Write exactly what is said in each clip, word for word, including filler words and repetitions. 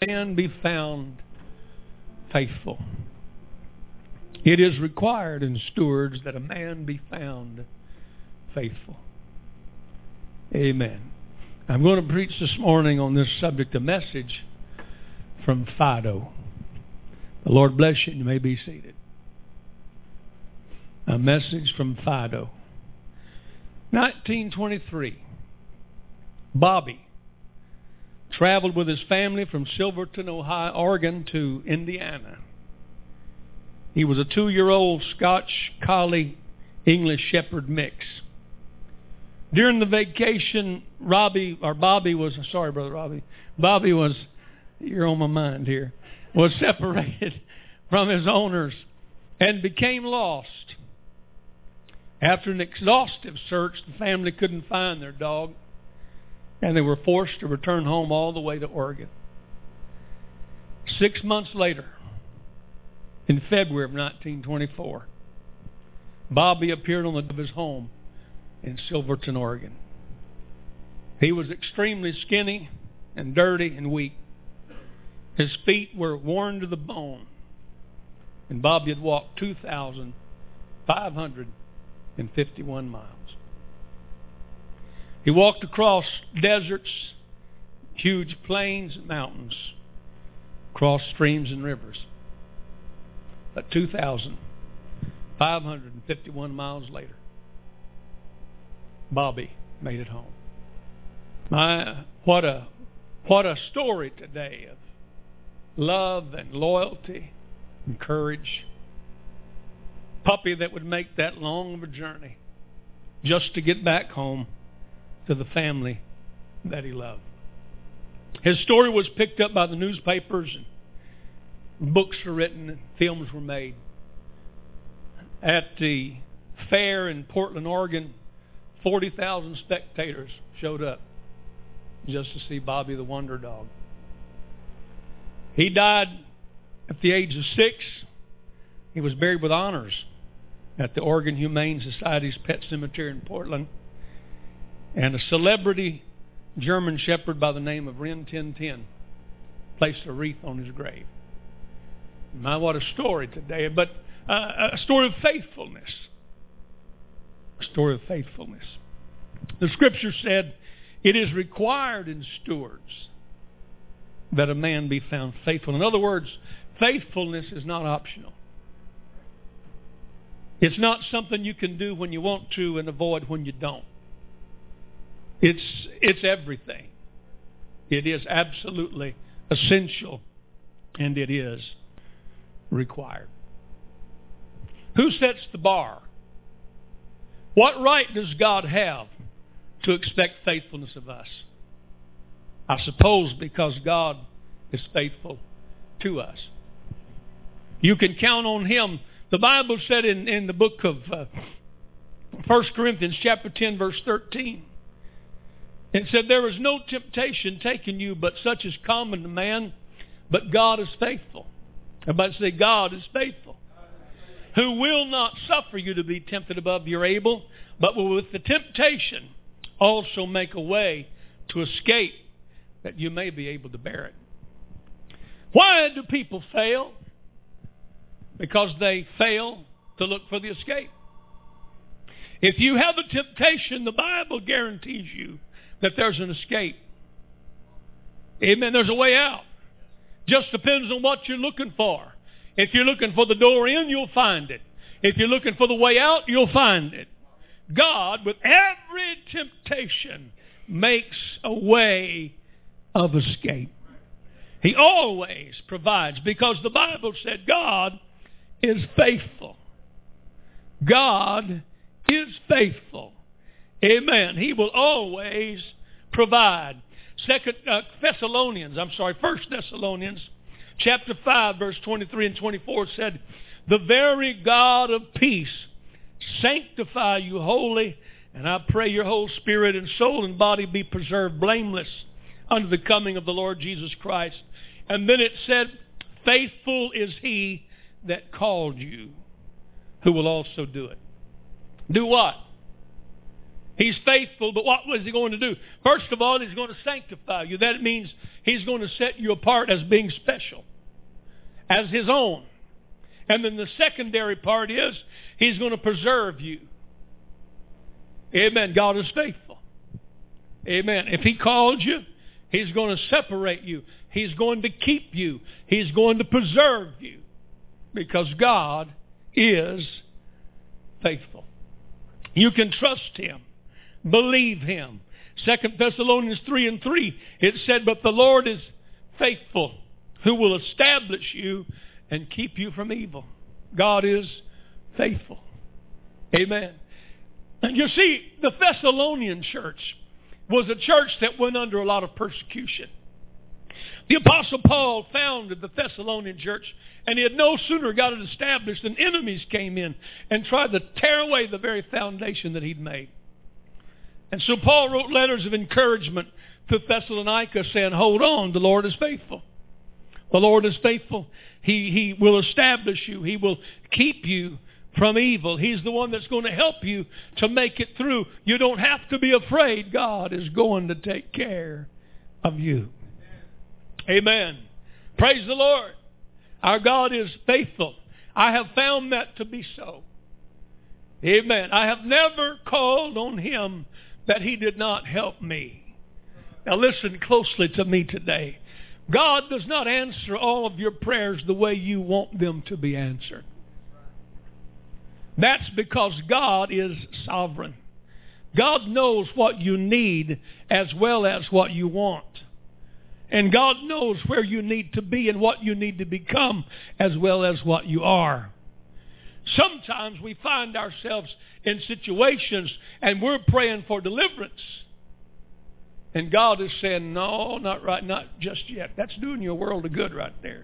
man be found faithful. It is required in stewards that a man be found faithful. Amen. I'm going to preach this morning on this subject, a message from Fido. The Lord bless you, and you may be seated. A message from Fido. nineteen twenty-three. Bobby traveled with his family from Silverton, Ohio, Oregon to Indiana. He was a two-year-old Scotch Collie English Shepherd mix. During the vacation, Robbie, or Bobby was, sorry, Brother Robbie, Bobby was, you're on my mind here, was separated from his owners and became lost. After an exhaustive search, the family couldn't find their dog, and they were forced to return home all the way to Oregon. Six months later, in February of nineteen twenty-four, Bobby appeared on the door of his home in Silverton, Oregon. He was extremely skinny and dirty and weak. His feet were worn to the bone, and Bobby had walked two thousand five hundred fifty-one miles. He walked across deserts, huge plains and mountains, across streams and rivers. But two thousand five hundred fifty-one miles later, Bobby made it home. My, what a what a story today of love and loyalty and courage. Puppy that would make that long of a journey just to get back home to the family that he loved. His story was picked up by the newspapers, and books were written, and films were made. At the fair in Portland, Oregon, forty thousand spectators showed up just to see Bobby the Wonder Dog. He died at the age of six. He was buried with honors at the Oregon Humane Society's Pet Cemetery in Portland. And a celebrity German Shepherd by the name of Rin Tin Tin placed a wreath on his grave. My, what a story today. But uh, a story of faithfulness. A story of faithfulness. The Scripture said, it is required in stewards that a man be found faithful. In other words, faithfulness is not optional. It's not something you can do when you want to and avoid when you don't. It's, it's everything. It is absolutely essential, and it is required. Who sets the bar? What right does God have to expect faithfulness of us? I suppose because God is faithful to us. You can count on Him. The Bible said in, in the book of uh, First Corinthians chapter ten, verse thirteen, it said, there is no temptation taken you but such as common to man, but God is faithful. Everybody say, God is faithful. Who will not suffer you to be tempted above your able, but will with the temptation also make a way to escape, that you may be able to bear it. Why do people fail? Because they fail to look for the escape. If you have a temptation, the Bible guarantees you that there's an escape. Amen. There's a way out. Just depends on what you're looking for. If you're looking for the door in, you'll find it. If you're looking for the way out, you'll find it. God, with every temptation, makes a way of escape. He always provides, because the Bible said God is faithful. God is faithful. Amen. He will always provide. Second uh, Thessalonians, I'm sorry, First Thessalonians, chapter five, verse twenty-three and twenty-four said, the very God of peace sanctify you wholly, and I pray your whole spirit and soul and body be preserved blameless unto the coming of the Lord Jesus Christ. And then it said, faithful is He that called you, who will also do it. Do what? He's faithful, but what was He going to do? First of all, He's going to sanctify you. That means He's going to set you apart as being special, as His own. And then the secondary part is He's going to preserve you. Amen. God is faithful. Amen. If He called you, He's going to separate you. He's going to keep you. He's going to preserve you. Because God is faithful. You can trust Him. Believe Him. Second Thessalonians three and three, it said, but the Lord is faithful, who will establish you and keep you from evil. God is faithful. Amen. And you see, the Thessalonian church was a church that went under a lot of persecution. The Apostle Paul founded the Thessalonian church, and he had no sooner got it established than enemies came in and tried to tear away the very foundation that he'd made. And so Paul wrote letters of encouragement to Thessalonica saying, hold on, the Lord is faithful. The Lord is faithful. He, he will establish you. He will keep you from evil. He's the one that's going to help you to make it through. You don't have to be afraid. God is going to take care of you. Amen. Praise the Lord. Our God is faithful. I have found that to be so. Amen. I have never called on Him that He did not help me. Now listen closely to me today. God does not answer all of your prayers the way you want them to be answered. That's because God is sovereign. God knows what you need as well as what you want. And God knows where you need to be and what you need to become as well as what you are. Sometimes we find ourselves in situations and we're praying for deliverance. And God is saying, no, not right, not just yet. That's doing you a world of good right there.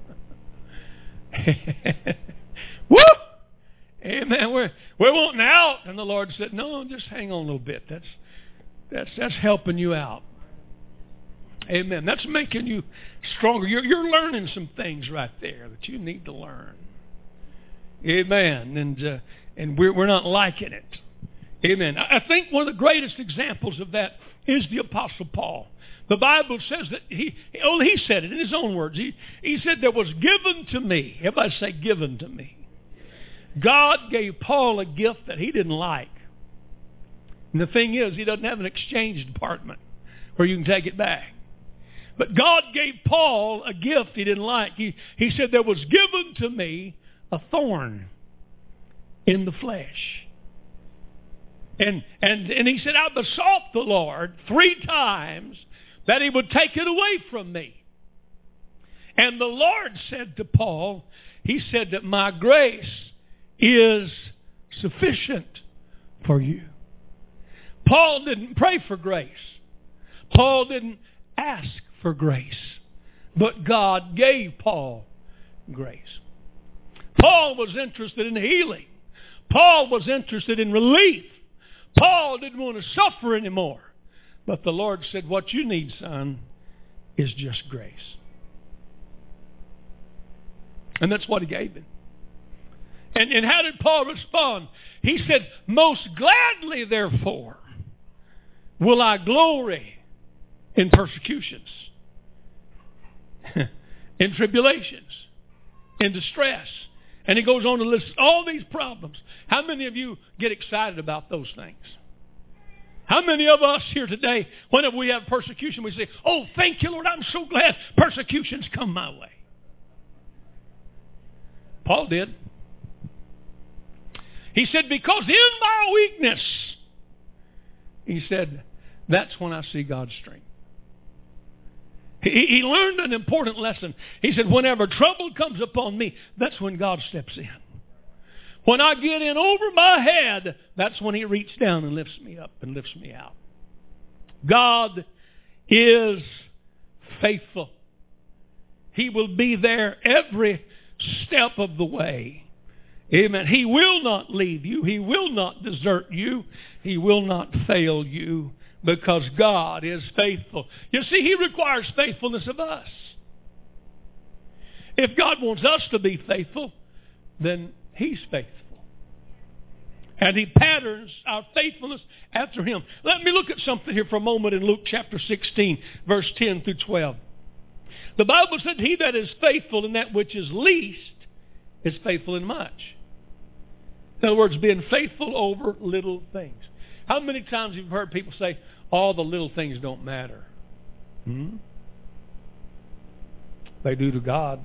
Woo! Amen. We're, we're wanting out. And the Lord said, no, just hang on a little bit. That's, that's, that's helping you out. Amen. That's making you stronger. You're, you're learning some things right there that you need to learn. Amen. And uh, and we're, we're not liking it. Amen. I think one of the greatest examples of that is the Apostle Paul. The Bible says that he, oh, he said it in his own words. He, he said, there was given to me. Everybody say, given to me. God gave Paul a gift that he didn't like. And the thing is, he doesn't have an exchange department where you can take it back. But God gave Paul a gift he didn't like. He, he said, there was given to me a thorn in the flesh. And, and, and he said, I besought the Lord three times that He would take it away from me. And the Lord said to Paul, He said that my grace is sufficient for you. Paul didn't pray for grace. Paul didn't ask for grace. But God gave Paul grace. Paul was interested in healing. Paul was interested in relief. Paul didn't want to suffer anymore. But the Lord said, what you need, son, is just grace. And that's what He gave him. And, and how did Paul respond? He said, most gladly, therefore, will I glory in persecutions, in tribulations, in distress. And he goes on to list all these problems. How many of you get excited about those things? How many of us here today, whenever we have persecution, we say, oh, thank you, Lord, I'm so glad persecution's come my way. Paul did. He said, because in my weakness, he said, that's when I see God's strength. He, he learned an important lesson. He said, whenever trouble comes upon me, that's when God steps in. When I get in over my head, that's when He reaches down and lifts me up and lifts me out. God is faithful. He will be there every step of the way. Amen. He will not leave you. He will not desert you. He will not fail you because God is faithful. You see, He requires faithfulness of us. If God wants us to be faithful, then He's faithful. And He patterns our faithfulness after Him. Let me look at something here for a moment in Luke chapter sixteen, verse ten through twelve. The Bible said, He that is faithful in that which is least is faithful in much. In other words, being faithful over little things. How many times have you heard people say, all the little things don't matter? Hmm? They do to God.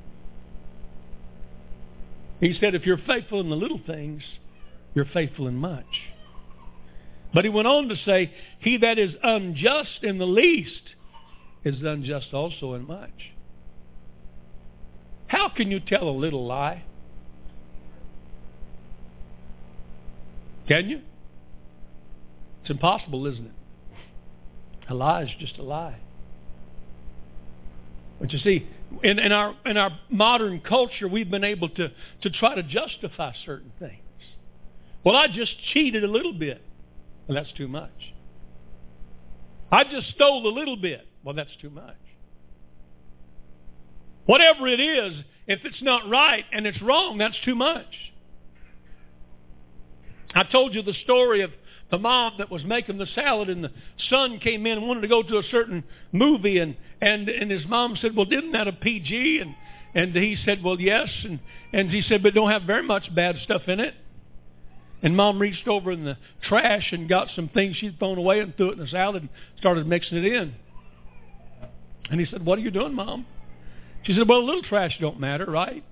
He said, if you're faithful in the little things, you're faithful in much. But He went on to say, he that is unjust in the least is unjust also in much. How can you tell a little lie? Can you? It's impossible, isn't it? A lie is just a lie. But you see, in, in our in our modern culture, we've been able to, to try to justify certain things. Well, I just cheated a little bit. Well, that's too much. I just stole a little bit. Well, that's too much. Whatever it is, if it's not right and it's wrong, that's too much. I told you the story of the mom that was making the salad, and the son came in and wanted to go to a certain movie, and, and, and his mom said, well, isn't that a P G? And, and he said, well, yes. And, and he said, but don't have very much bad stuff in it. And Mom reached over in the trash and got some things she'd thrown away and threw it in the salad and started mixing it in. And he said, what are you doing, Mom? She said, well, a little trash don't matter, right?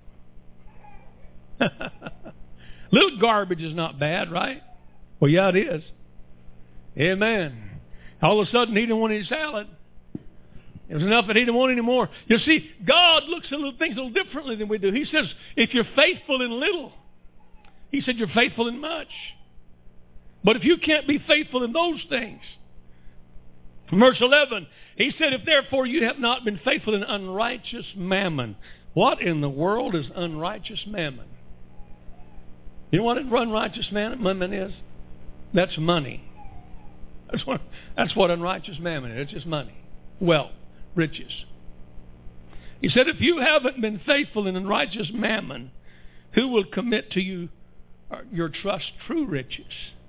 Little garbage is not bad, right? Well, yeah, it is. Amen. All of a sudden, he didn't want any salad. It was enough that he didn't want any more. You see, God looks at little things a little differently than we do. He says, if you're faithful in little, He said, you're faithful in much. But if you can't be faithful in those things, verse eleven, He said, if therefore you have not been faithful in unrighteous mammon. What in the world is unrighteous mammon? You know what unrighteous mammon is? That's money. That's what, that's what unrighteous mammon is. It's just money. Wealth. Riches. He said, if you haven't been faithful in unrighteous mammon, who will commit to you your trust true riches?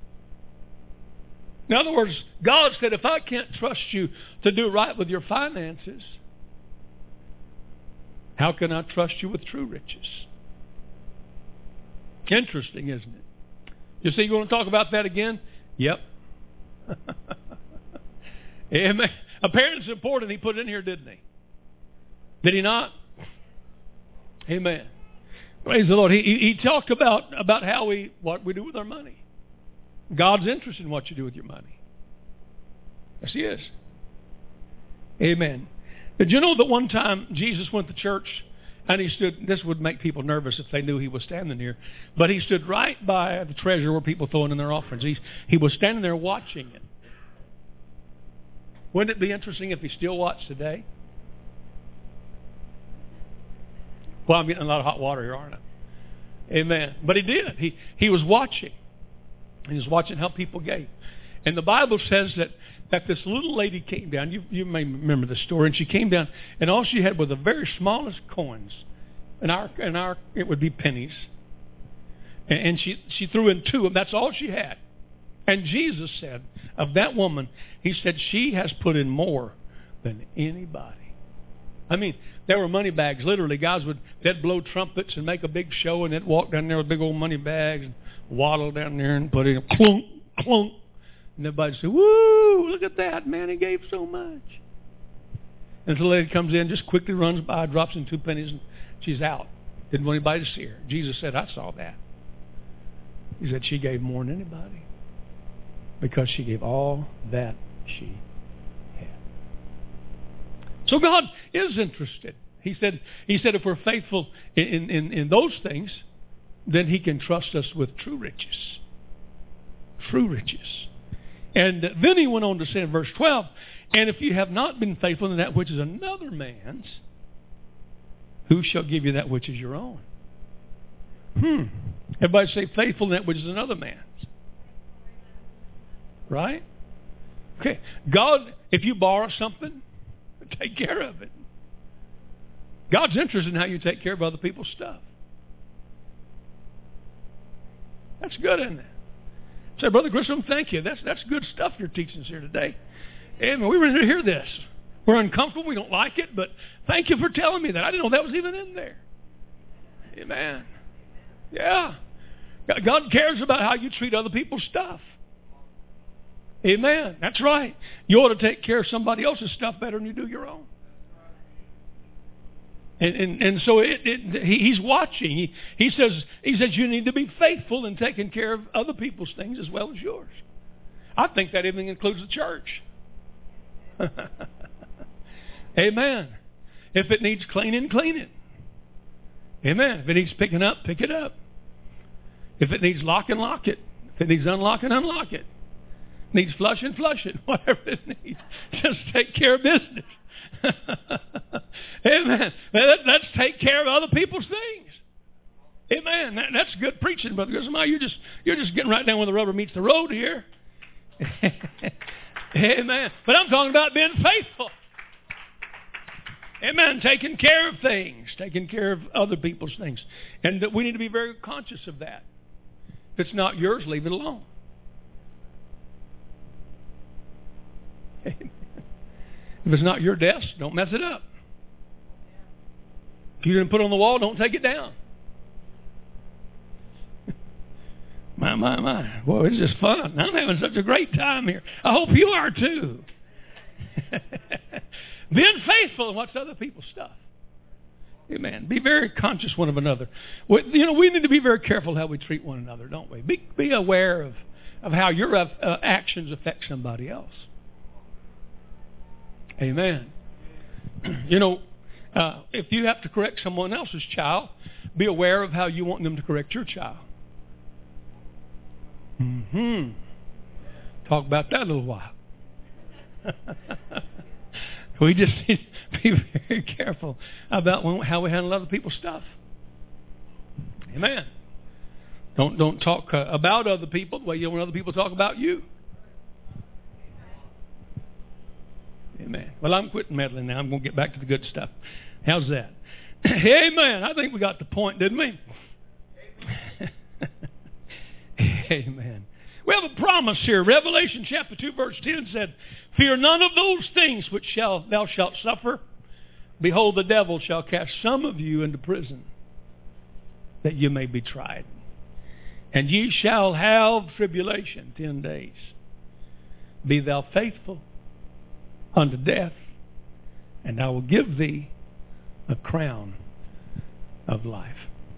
In other words, God said, if I can't trust you to do right with your finances, how can I trust you with true riches? Interesting, isn't it? You see, you want to talk about that again? Yep. Amen. Appearance is important. He put it in here, didn't he? Did he not? Amen. Praise the Lord. He, he, he talked about, about how we what we do with our money. God's interested in what you do with your money. Yes, He is. Amen. Did you know that one time Jesus went to church and he stood, this would make people nervous if they knew he was standing here, but he stood right by the treasure where people throwing in their offerings. He, he was standing there watching it. Wouldn't it be interesting if he still watched today? Well, I'm getting a lot of hot water here, aren't I? Amen. But he did. He he was watching. He was watching how people gave. And the Bible says that, that this little lady came down. You you may remember the story. And she came down, and all she had was the very smallest coins. In our in our it would be pennies. And, and she she threw in two of them. That's all she had. And Jesus said of that woman, He said, she has put in more than anybody. I mean, there were money bags. Literally, guys would they'd blow trumpets and make a big show, and they'd walk down there with big old money bags and waddle down there and put in a clunk, clunk. And everybody say, woo, look at that, man, he gave so much. And the lady comes in, just quickly runs by, drops in two pennies, and she's out. Didn't want anybody to see her. Jesus said, I saw that. He said, she gave more than anybody because she gave all that she had. So God is interested. He said, He said if we're faithful in, in, in those things, then He can trust us with true riches. True riches. And then He went on to say in verse twelve, and if you have not been faithful in that which is another man's, who shall give you that which is your own? Hmm. Everybody say faithful in that which is another man's. Right? Okay. God, if you borrow something, take care of it. God's interested in how you take care of other people's stuff. That's good, isn't it? Say, Brother Grissom, thank you. That's that's good stuff you're teaching us here today. Amen. We were to hear this. We're uncomfortable. We don't like it, but thank you for telling me that. I didn't know that was even in there. Amen. Yeah. God cares about how you treat other people's stuff. Amen. That's right. You ought to take care of somebody else's stuff better than you do your own. And and, and so it, it, he, he's watching. He, he says he says you need to be faithful in taking care of other people's things as well as yours. I think that even includes the church. Amen. If it needs cleaning, clean it. Amen. If it needs picking up, pick it up. If it needs locking, lock it. If it needs unlocking, unlock it. Needs flushing, flush it. Whatever it needs. Just take care of business. Amen. Let's take care of other people's things. Amen. That, that's good preaching, Brother Grissom. You're just, you're just getting right down where the rubber meets the road here. Amen. But I'm talking about being faithful. Amen. Taking care of things. Taking care of other people's things. And that we need to be very conscious of that. If it's not yours, leave it alone. Amen. If it's not your desk, don't mess it up. If you didn't put it on the wall, don't take it down. My, my, my. Boy, it's just fun. I'm having such a great time here. I hope you are too. Being faithful in what's other people's stuff. Amen. Be very conscious one of another. We, you know, we need to be very careful how we treat one another, don't we? Be, be aware of, of how your uh, actions affect somebody else. Amen. You know, uh, if you have to correct someone else's child, be aware of how you want them to correct your child. Mm-hmm. Talk about that a little while. We just need to be very careful about how we handle other people's stuff. Amen. Don't don't talk uh, about other people the way you want other people to talk about you. Amen. Well, I'm quitting meddling now. I'm going to get back to the good stuff. How's that? Amen. I think we got the point, didn't we? Amen. We have a promise here. Revelation chapter two verse ten said, "Fear none of those things which shall thou shalt suffer. Behold, the devil shall cast some of you into prison, that you may be tried. And ye shall have tribulation ten days. Be thou faithful unto death, and I will give thee a crown of life."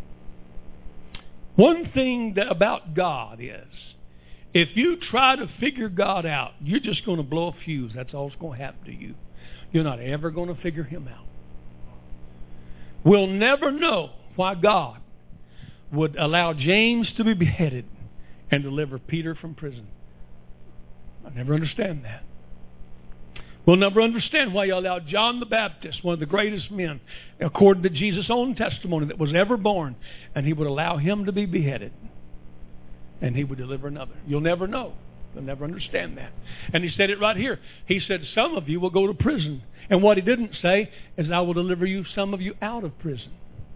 One thing that about God is, if you try to figure God out, you're just going to blow a fuse. That's all that's going to happen to you. You're not ever going to figure him out. We'll never know why God would allow James to be beheaded and deliver Peter from prison. I never understand that. We'll never understand why you allowed John the Baptist, one of the greatest men, according to Jesus' own testimony, that was ever born, and he would allow him to be beheaded, and he would deliver another. You'll never know. You'll never understand that. And he said it right here. He said, some of you will go to prison. And what he didn't say is, I will deliver you, some of you, out of prison.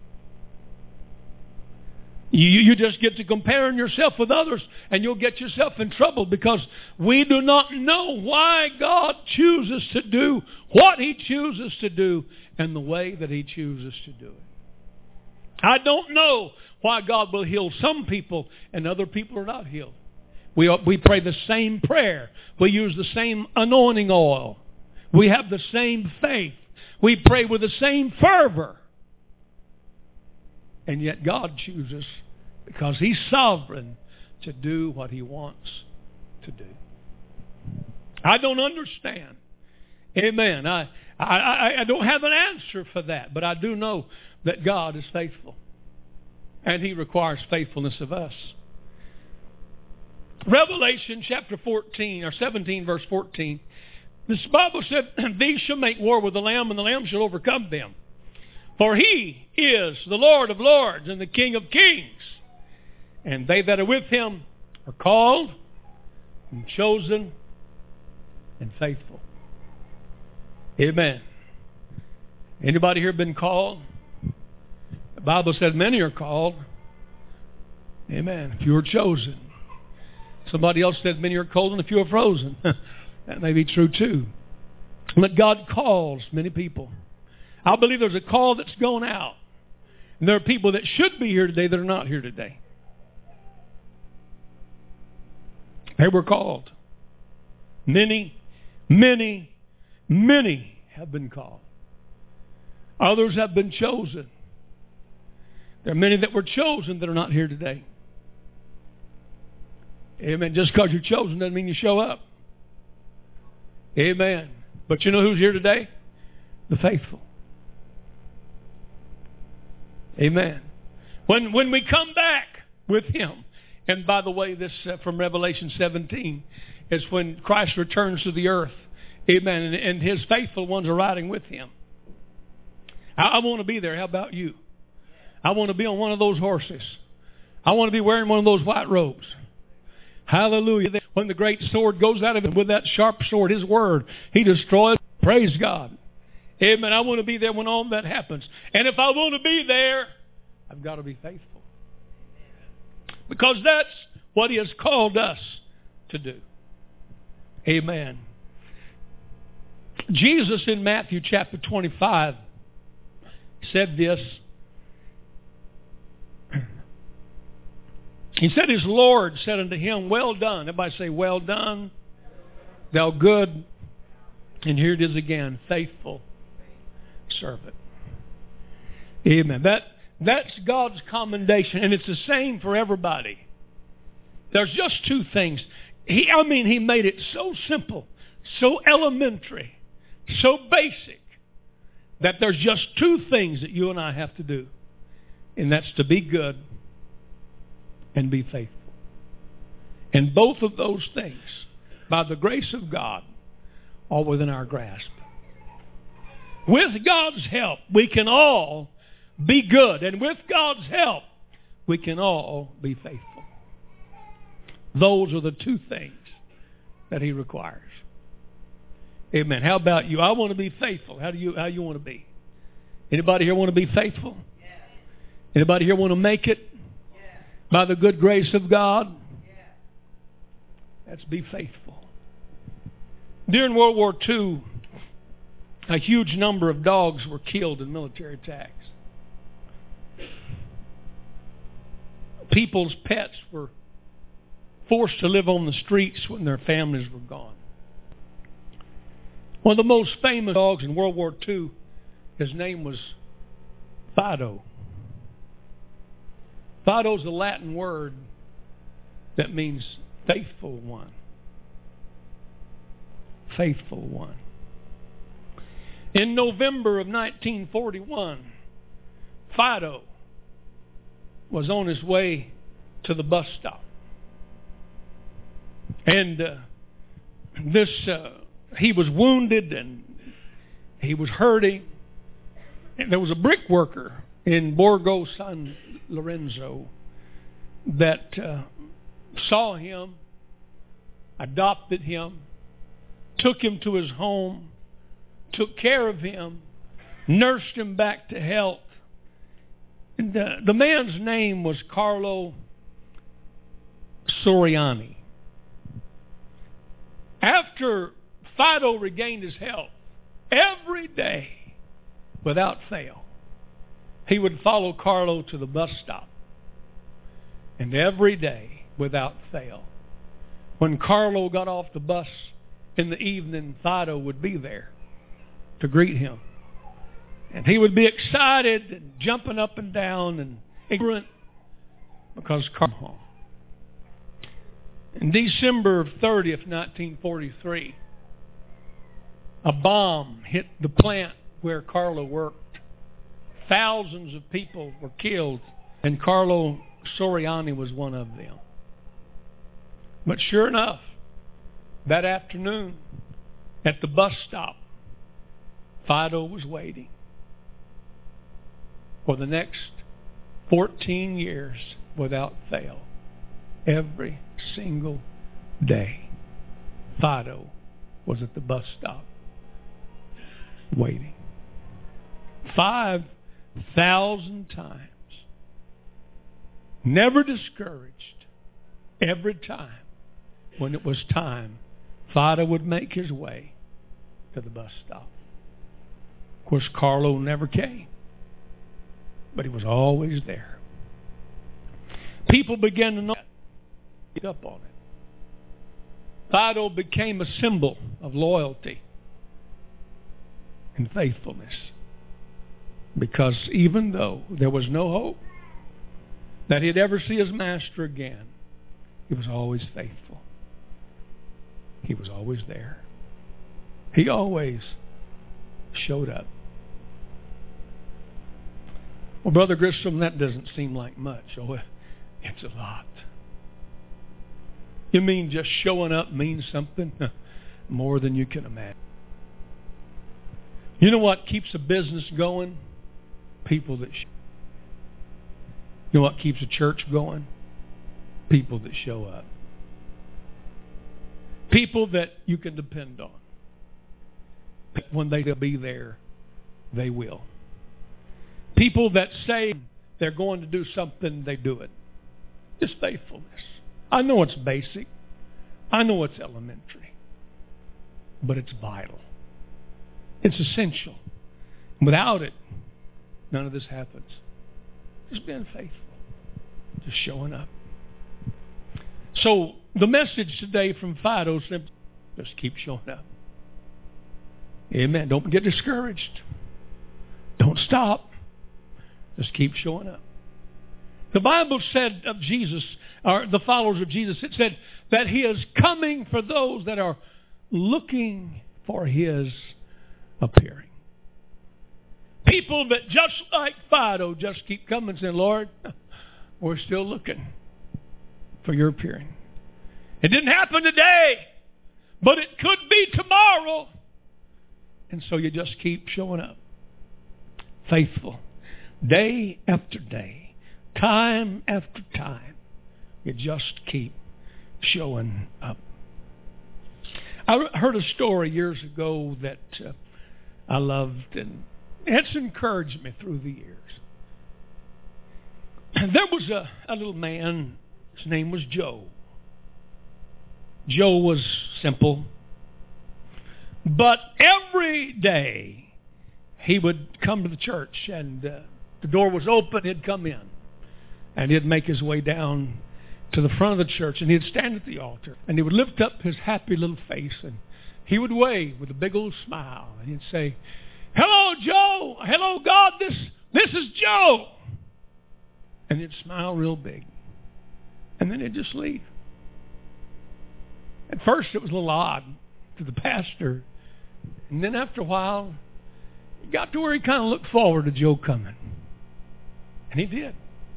You, you just get to comparing yourself with others, and you'll get yourself in trouble, because we do not know why God chooses to do what he chooses to do and the way that he chooses to do it. I don't know why God will heal some people and other people are not healed. We, we pray the same prayer. We use the same anointing oil. We have the same faith. We pray with the same fervor. And yet God chooses, because he's sovereign, to do what he wants to do. I don't understand. Amen. I, I, I don't have an answer for that, but I do know that God is faithful. And he requires faithfulness of us. Revelation chapter fourteen, or seventeen, verse fourteen. This Bible said, "These shall make war with the Lamb, and the Lamb shall overcome them. For he is the Lord of lords and the King of kings. And they that are with him are called and chosen and faithful." Amen. Anybody here been called? The Bible said many are called. Amen. If you were chosen. Somebody else said many are cold and a few are frozen. That may be true too. But God calls many people. I believe there's a call that's gone out. And there are people that should be here today that are not here today. They were called. Many, many, many have been called. Others have been chosen. There are many that were chosen that are not here today. Amen. Just because you're chosen doesn't mean you show up. Amen. But you know who's here today? The faithful. Amen. When when we come back with Him, and by the way, this uh, from Revelation seventeen is when Christ returns to the earth. Amen. And, and His faithful ones are riding with Him. I, I want to be there. How about you? I want to be on one of those horses. I want to be wearing one of those white robes. Hallelujah. When the great sword goes out of him with that sharp sword, His word, He destroys. Praise God. Amen. I want to be there when all that happens. And if I want to be there, I've got to be faithful. Because that's what He has called us to do. Amen. Jesus in Matthew chapter twenty-five said this. He said His Lord said unto Him, well done. Everybody say, well done, thou good. And here it is again, faithful servant. Amen. That, that's God's commendation. And it's the same for everybody. There's just two things. He, I mean, He made it so simple, so elementary, so basic, that there's just two things that you and I have to do. And that's to be good and be faithful. And both of those things, by the grace of God, are within our grasp. With God's help, we can all be good. And with God's help, we can all be faithful. Those are the two things that He requires. Amen. How about you? I want to be faithful. How do you, how you want to be? Anybody here want to be faithful? Anybody here want to make it? By the good grace of God? Let's be faithful. During World War Two, a huge number of dogs were killed in military attacks. People's pets were forced to live on the streets when their families were gone. One of the most famous dogs in World War Two, his name was Fido. Fido is a Latin word that means faithful one. Faithful one. In November of nineteen forty-one, Fido was on his way to the bus stop. And uh, this, uh, he was wounded and he was hurting. And there was a brick worker in Borgo San Lorenzo that uh, saw him, adopted him, took him to his home, took care of him, nursed him back to health. And uh, the man's name was Carlo Soriani. After Fido regained his health, every day, without fail, he would follow Carlo to the bus stop. And every day, without fail, when Carlo got off the bus in the evening, Fido would be there to greet him. And he would be excited and jumping up and down and ignorant because Carlo came home. In December thirtieth, nineteen forty-three, a bomb hit the plant where Carlo worked. Thousands of people were killed, and Carlo Soriani was one of them. But sure enough, that afternoon, at the bus stop, Fido was waiting. For the next fourteen years, without fail, every single day, Fido was at the bus stop, waiting. Five thousand times. Never discouraged. Every time when it was time, Fido would make his way to the bus stop. Of course, Carlo never came, but he was always there. People began to know get up on it. Fido became a symbol of loyalty and faithfulness, because even though there was no hope that he'd ever see his master again, he was always faithful. He was always there. He always showed up. Well, Brother Grissom, that doesn't seem like much. Oh, it's a lot. You mean just showing up means something? More than you can imagine. You know what keeps a business going? People that show. You know what keeps a church going? People that show up. People that you can depend on. When they'll be there, they will. People that say they're going to do something, they do it. Just faithfulness. I know it's basic. I know it's elementary. But it's vital. It's essential. Without it, none of this happens. Just being faithful. Just showing up. So, the message today from Fido is simply, just keep showing up. Amen. Don't get discouraged. Don't stop. Just keep showing up. The Bible said of Jesus, or the followers of Jesus, it said that He is coming for those that are looking for His appearing. People that just like Fido just keep coming saying, Lord, we're still looking for your appearing. It didn't happen today, but it could be tomorrow. And so you just keep showing up. Faithful. Day after day. Time after time. You just keep showing up. I heard a story years ago that uh, I loved, and it's encouraged me through the years. And there was a, a little man, his name was Joe. Joe was simple. But every day he would come to the church, and uh, the door was open, he'd come in. And he'd make his way down to the front of the church, and he'd stand at the altar, and he would lift up his happy little face, and he would wave with a big old smile, and he'd say, hello, Joe. Hello, God. This, this is Joe. And he'd smile real big. And then he'd just leave. At first it was a little odd to the pastor. And then after a while, it got to where he kind of looked forward to Joe coming. And he did.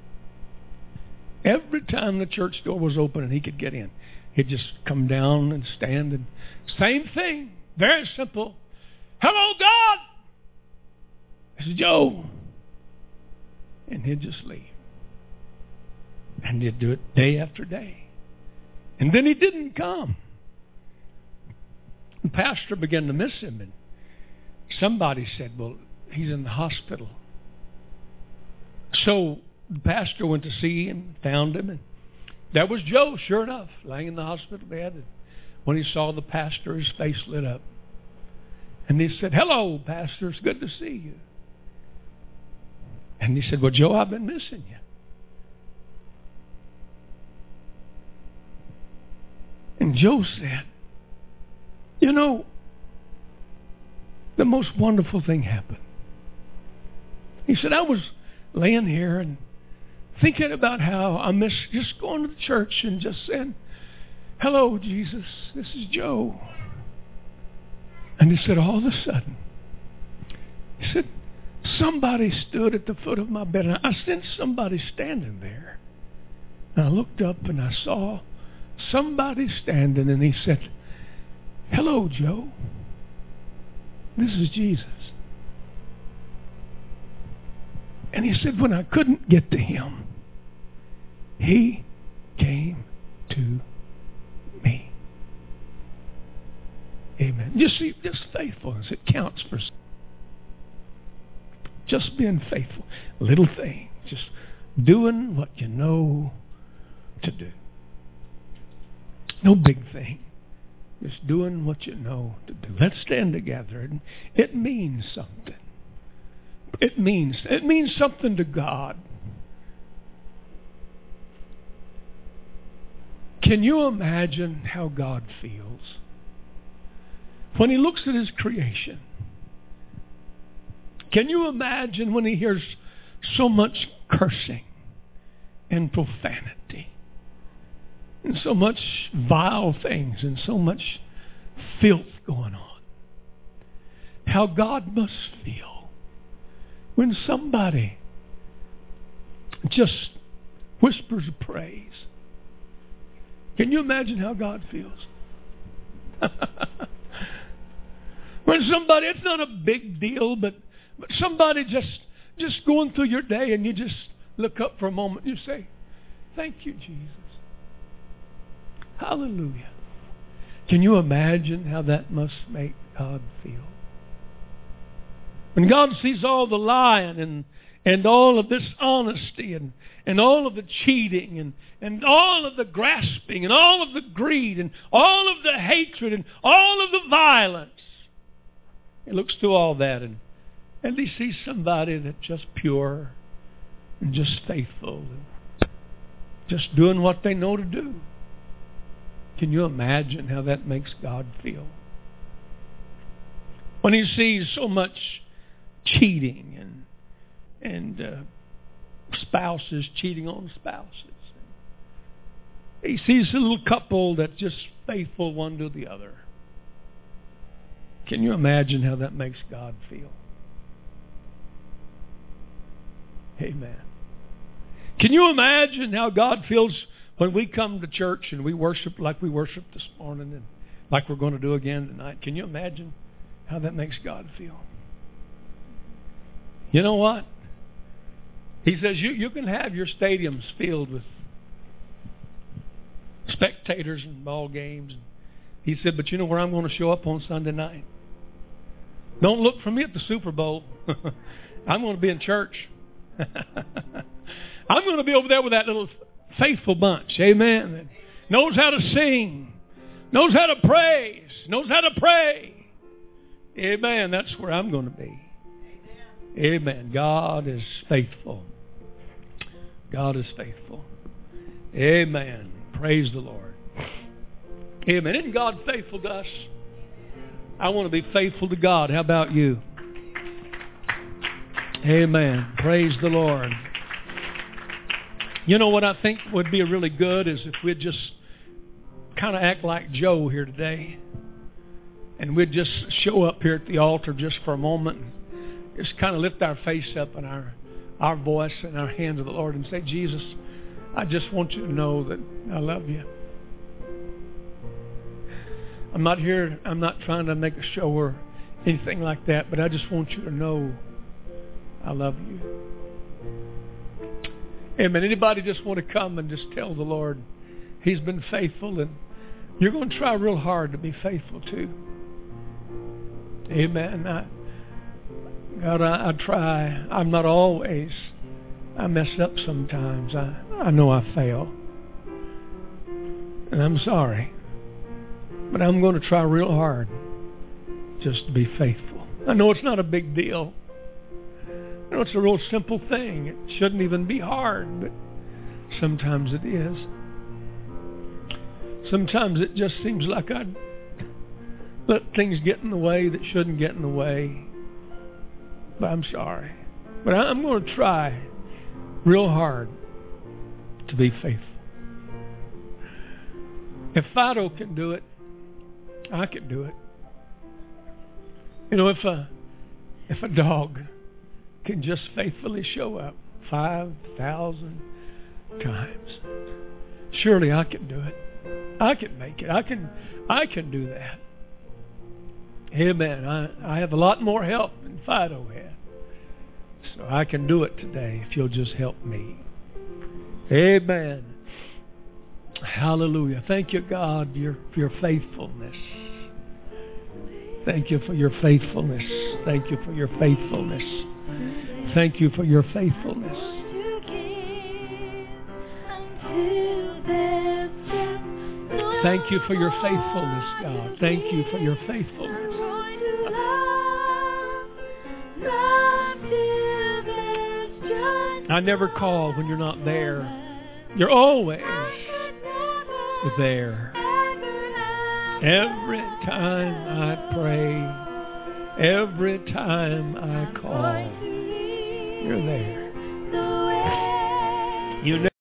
Every time the church door was open and he could get in, he'd just come down and stand. And same thing. Very simple. Hello, God. This is Joe. And he'd just leave. And he'd do it day after day. And then he didn't come. The pastor began to miss him. And somebody said, well, he's in the hospital. So the pastor went to see him, found him, and that was Joe, sure enough, laying in the hospital bed. And when he saw the pastor, his face lit up. And he said, hello, pastor, it's good to see you. And he said, well, Joe, I've been missing you. And Joe said, you know, the most wonderful thing happened. He said, I was laying here and thinking about how I miss just going to the church and just saying, hello, Jesus, this is Joe. And he said, all of a sudden, he said, somebody stood at the foot of my bed, and I sensed somebody standing there. And I looked up and I saw somebody standing, and he said, hello, Joe. This is Jesus. And he said, when I couldn't get to him, he came to me. Amen. You see, just faithfulness, it counts for something. Just being faithful. Little things. Just doing what you know to do. No big thing. Just doing what you know to do. Let's stand together. And it means something. It means, it means something to God. Can you imagine how God feels when He looks at His creation? Can you imagine when He hears so much cursing and profanity and so much vile things and so much filth going on? How God must feel when somebody just whispers praise. Can you imagine how God feels? When somebody, it's not a big deal, but, but somebody just, just going through your day and you just look up for a moment and you say, thank you, Jesus. Hallelujah. Can you imagine how that must make God feel? When God sees all the lying and, and all of this honesty and, and all of the cheating and, and all of the grasping and all of the greed and all of the hatred and all of the violence, He looks through all that and, and He sees somebody that's just pure and just faithful and just doing what they know to do. Can you imagine how that makes God feel? When He sees so much cheating and and uh, spouses cheating on spouses. He sees a little couple that's just faithful one to the other. Can you imagine how that makes God feel? Amen. Can you imagine how God feels when we come to church and we worship like we worshiped this morning and like we're going to do again tonight? Can you imagine how that makes God feel? You know what? He says you, you can have your stadiums filled with spectators and ball games. He said, but you know where I'm going to show up on Sunday night? Don't look for me at the Super Bowl. I'm going to be in church. I'm going to be over there with that little faithful bunch. Amen. That knows how to sing, knows how to praise, knows how to pray. Amen. That's where I'm going to be. Amen. God is faithful. God is faithful. Amen. Praise the Lord. Amen. Isn't God faithful to us? I want to be faithful to God. How about you? Amen. Praise the Lord. You know what I think would be really good is if we'd just kind of act like Joe here today. And we'd just show up here at the altar just for a moment. Just kind of lift our face up and our, our voice and our hand to the Lord and say, Jesus, I just want you to know that I love you. I'm not here, I'm not trying to make a show or anything like that, but I just want you to know I love you. Amen. Anybody just want to come and just tell the Lord He's been faithful, and you're going to try real hard to be faithful too. Amen. I, God, I, I try. I'm not always. I mess up sometimes. I, I know I fail. And I'm sorry. But I'm going to try real hard just to be faithful. I know it's not a big deal. I know it's a real simple thing. It shouldn't even be hard, but sometimes it is. Sometimes it just seems like I let things get in the way that shouldn't get in the way. But I'm sorry. But I'm going to try real hard to be faithful. If Fido can do it, I can do it. You know, if a if a dog can just faithfully show up five thousand times, surely I can do it. I can make it. I can I can do that. Amen. I, I have a lot more help than Fido had. So I can do it today if you'll just help me. Amen. Hallelujah. Thank you, God, your, for your faithfulness. Thank you for your faithfulness. Thank you for your faithfulness. Thank you for your faithfulness. Thank you for your faithfulness, God. Thank you for your faithfulness. I never call when you're not there. You're always there. Every time I pray, every time I call, you're there. You